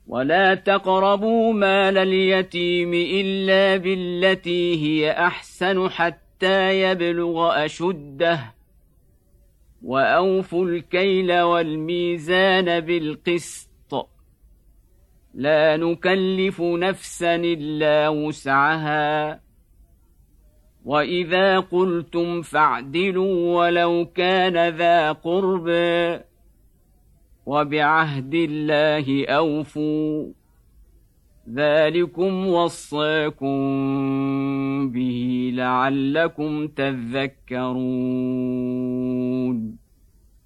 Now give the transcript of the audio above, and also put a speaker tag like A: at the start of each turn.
A: ولا تقربوا مال اليتيم إلا بالتي هي أحسن حتى يبلغ أشده وأوفوا الكيل والميزان بالقسط لا نكلف نفسا إلا وسعها وإذا قلتم فاعدلوا ولو كان ذا قربى وبعهد الله أوفوا ذلكم وصاكم به لعلكم تذكرون